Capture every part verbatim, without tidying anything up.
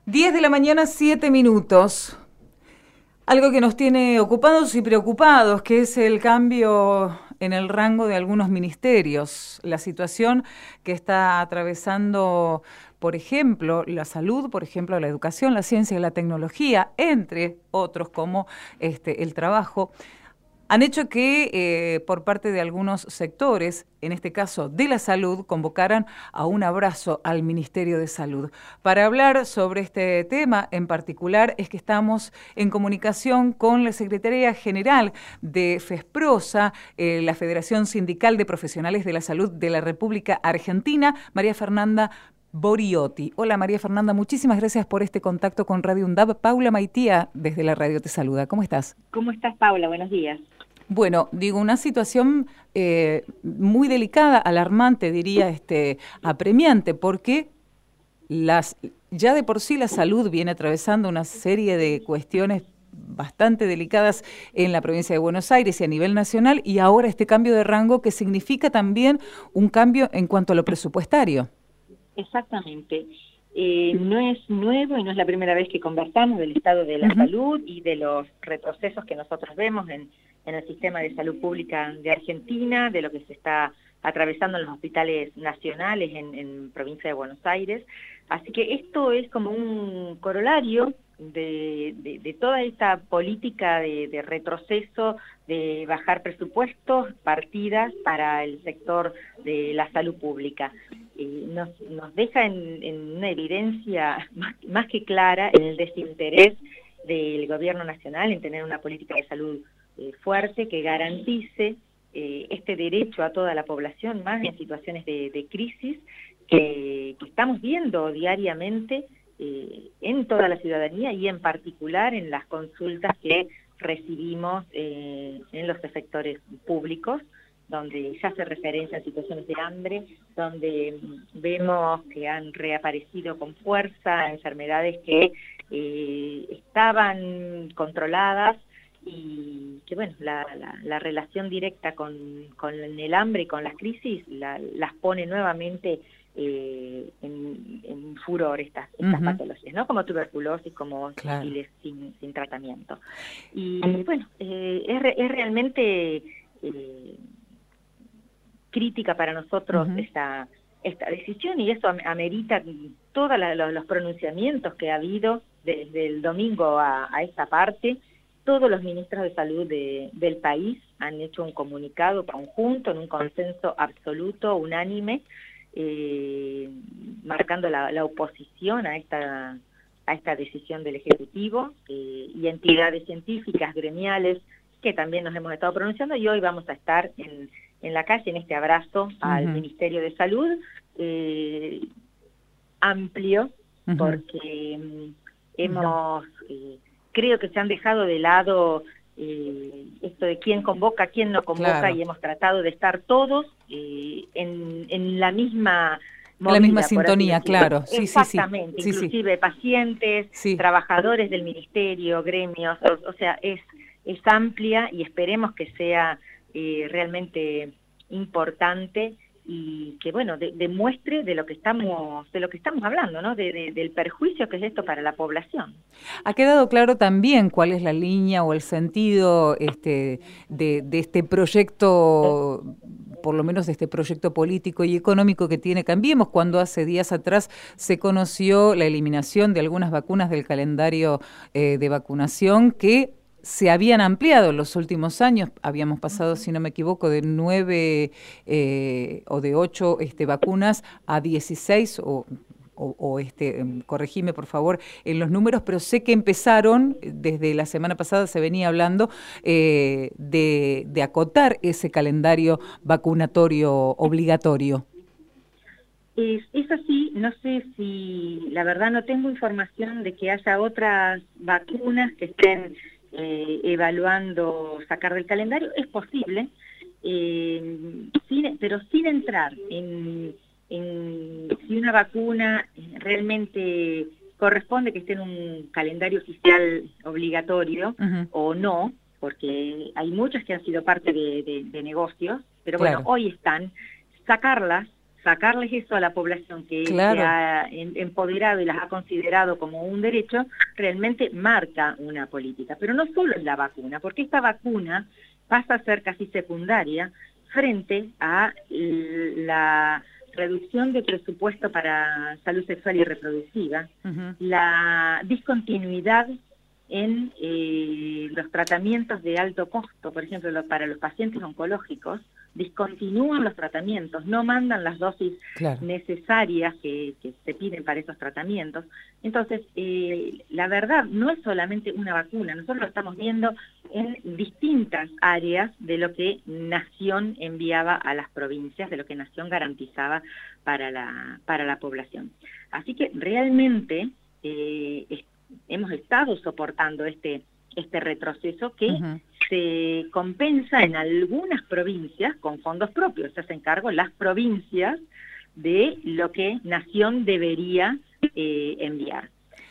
diez de la mañana, siete minutos. Algo que nos tiene ocupados y preocupados, que es el cambio en el rango de algunos ministerios. La situación que está atravesando, por ejemplo, la salud, por ejemplo, la educación, la ciencia y la tecnología, entre otros como este, el trabajo, han hecho que eh, por parte de algunos sectores, en este caso de la salud, convocaran a un abrazo al Ministerio de Salud. Para hablar sobre este tema en particular es que estamos en comunicación con la Secretaría General de FESPROSA, eh, la Federación Sindical de Profesionales de la Salud de la República Argentina, María Fernanda Boriotti. Hola María Fernanda, muchísimas gracias por este contacto con Radio UNDAB. Paula Maitía desde la radio te saluda. ¿Cómo estás? ¿Cómo estás, Paula? Buenos días. Bueno, digo, una situación eh, muy delicada, alarmante, diría, este, apremiante, porque las, ya de por sí la salud viene atravesando una serie de cuestiones bastante delicadas en la provincia de Buenos Aires y a nivel nacional, y ahora este cambio de rango que significa también un cambio en cuanto a lo presupuestario. Exactamente. Eh, no es nuevo y no es la primera vez que conversamos del estado de la uh-huh. salud y de los retrocesos que nosotros vemos en, en el sistema de salud pública de Argentina, de lo que se está atravesando en los hospitales nacionales en, en provincia de Buenos Aires. Así que esto es como un corolario de, de, de toda esta política de, de retroceso, de bajar presupuestos, partidas para el sector de la salud pública. Eh, nos, nos deja en, en una evidencia más, más que clara en el desinterés del gobierno nacional en tener una política de salud eh, fuerte que garantice eh, este derecho a toda la población, más en situaciones de, de crisis que, que estamos viendo diariamente eh, en toda la ciudadanía y en particular en las consultas que recibimos eh, en los sectores públicos, donde ya se referencia a situaciones de hambre, donde vemos que han reaparecido con fuerza enfermedades que eh, estaban controladas y que, bueno, la, la, la relación directa con, con el hambre y con las crisis la, las pone nuevamente eh, en, en furor estas, estas uh-huh. patologías, ¿no? Como tuberculosis, como claro. sífilis sin, sin tratamiento. Y, bueno, eh, es, es realmente... Eh, crítica para nosotros uh-huh. esta esta decisión y eso amerita todos los pronunciamientos que ha habido desde el domingo a, a esta parte. Todos los ministros de salud de, del país han hecho un comunicado conjunto en un consenso absoluto, unánime, eh, marcando la, la oposición a esta a esta decisión del Ejecutivo eh, y entidades científicas, gremiales, que también nos hemos estado pronunciando, y hoy vamos a estar en en la calle, en este abrazo al uh-huh. Ministerio de Salud, eh, amplio, uh-huh. porque um, hemos, eh, creo que se han dejado de lado eh, esto de quién convoca, quién no convoca, claro. y hemos tratado de estar todos eh, en, en la misma movida, la misma sintonía, claro. Sí, exactamente, sí, sí. inclusive sí, sí. pacientes, sí. trabajadores del Ministerio, gremios, o, o sea, es, es amplia y esperemos que sea Eh, realmente importante y que, bueno, de, demuestre de lo que estamos de lo que estamos hablando, ¿no? De, de, del perjuicio que es esto para la población. Ha quedado claro también cuál es la línea o el sentido este, de, de este proyecto, por lo menos de este proyecto político y económico que tiene Cambiemos, cuando hace días atrás se conoció la eliminación de algunas vacunas del calendario eh, de vacunación que se habían ampliado en los últimos años. Habíamos pasado, si no me equivoco, de nueve eh, o de ocho este, vacunas a dieciséis o, o, o este, corregime por favor en los números, pero sé que empezaron, desde la semana pasada se venía hablando eh, de, de acotar ese calendario vacunatorio obligatorio. Es, es así, no sé si, la verdad no tengo información de que haya otras vacunas que estén Eh, evaluando sacar del calendario. Es posible, eh, sin, pero sin entrar en, en si una vacuna realmente corresponde que esté en un calendario oficial obligatorio uh-huh. o no, porque hay muchas que han sido parte de, de, de negocios, pero claro. bueno, hoy están, sacarlas sacarles eso a la población que claro. se ha empoderado y las ha considerado como un derecho, realmente marca una política. Pero no solo es la vacuna, porque esta vacuna pasa a ser casi secundaria frente a la reducción de presupuesto para salud sexual y reproductiva, uh-huh. la discontinuidad en eh, los tratamientos de alto costo, por ejemplo, lo, para los pacientes oncológicos, discontinúan los tratamientos, no mandan las dosis claro. necesarias que, que se piden para esos tratamientos. Entonces, eh, la verdad, no es solamente una vacuna, nosotros lo estamos viendo en distintas áreas de lo que Nación enviaba a las provincias, de lo que Nación garantizaba para la, para la población. Así que realmente eh, es, hemos estado soportando este, este retroceso que uh-huh. se compensa en algunas provincias con fondos propios. Se hacen cargo las provincias de lo que Nación debería eh, enviar.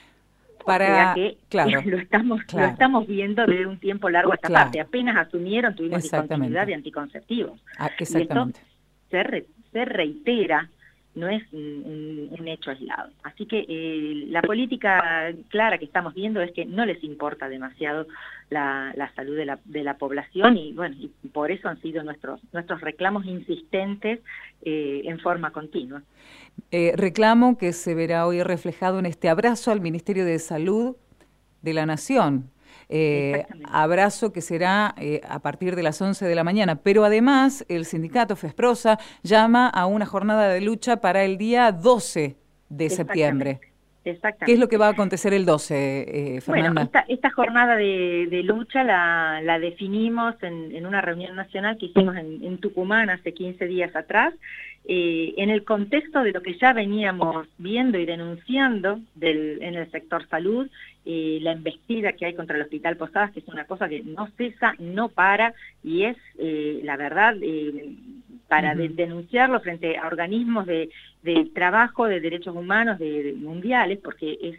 Para, o sea que claro, lo estamos claro. lo estamos viendo de un tiempo largo a esta claro. parte. Apenas asumieron, tuvimos discontinuidad de anticonceptivos. Ah, exactamente. Y esto se, re, se reitera, no es un, un hecho aislado. Así que eh, la política clara que estamos viendo es que no les importa demasiado la, la salud de la, de la población y bueno, y por eso han sido nuestros nuestros reclamos insistentes eh, en forma continua. Eh, reclamo que se verá hoy reflejado en este abrazo al Ministerio de Salud de la Nación. Eh, abrazo que será eh, a partir de las once de la mañana, pero además el sindicato FESPROSA llama a una jornada de lucha para el día doce de septiembre. Exactamente. ¿Qué es lo que va a acontecer el doce, eh, Fernanda? Bueno, esta, esta jornada de, de lucha la, la definimos en, en una reunión nacional que hicimos en, en Tucumán hace quince días atrás, eh, en el contexto de lo que ya veníamos viendo y denunciando del, en el sector salud, eh, la embestida que hay contra el Hospital Posadas, que es una cosa que no cesa, no para, y es, eh, la verdad, eh, para uh-huh. de, denunciarlo frente a organismos de, de trabajo, de derechos humanos, de, de mundiales, porque es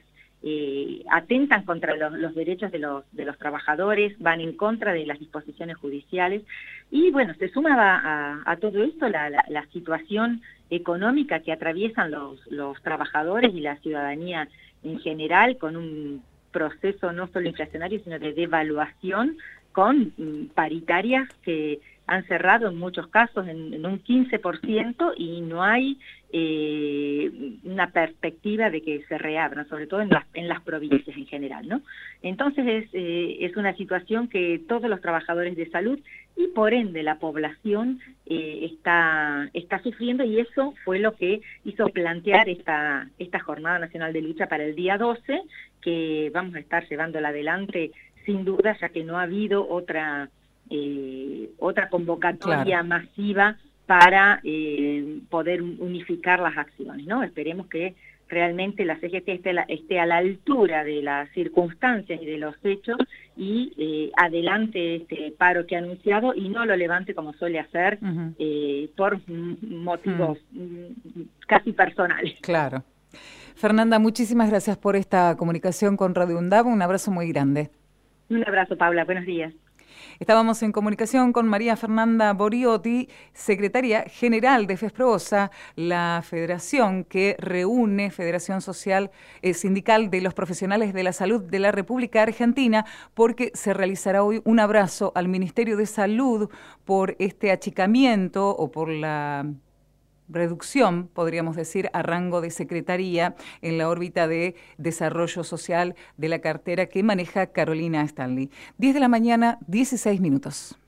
eh, atentan contra los, los derechos de los, de los trabajadores, van en contra de las disposiciones judiciales, y bueno, se suma a, a, a todo esto la, la, la situación económica que atraviesan los, los trabajadores y la ciudadanía en general, con un proceso no solo inflacionario, sino de devaluación, con mm, paritarias que han cerrado en muchos casos en, en un quince por ciento y no hay eh, una perspectiva de que se reabran, sobre todo en las, en las provincias en general, ¿no? Entonces es, eh, es una situación que todos los trabajadores de salud y por ende la población eh, está, está sufriendo, y eso fue lo que hizo plantear esta, esta Jornada Nacional de Lucha para el día doce, que vamos a estar llevándola adelante sin duda, ya que no ha habido otra eh, otra convocatoria claro. masiva para eh, poder unificar las acciones, ¿no? Esperemos que realmente la C G T esté, la, esté a la altura de las circunstancias y de los hechos y eh, adelante este paro que ha anunciado y no lo levante como suele hacer uh-huh. eh, por motivos uh-huh. casi personales. Claro. Fernanda, muchísimas gracias por esta comunicación con Radio UNDAB. Un abrazo muy grande. Un abrazo, Paula. Buenos días. Estábamos en comunicación con María Fernanda Boriotti, secretaria general de FESPROSA, la federación que reúne, Federación Social eh, Sindical de los Profesionales de la Salud de la República Argentina, porque se realizará hoy un abrazo al Ministerio de Salud por este achicamiento o por la reducción, podríamos decir, a rango de secretaría en la órbita de desarrollo social de la cartera que maneja Carolina Stanley. diez de la mañana, dieciséis minutos.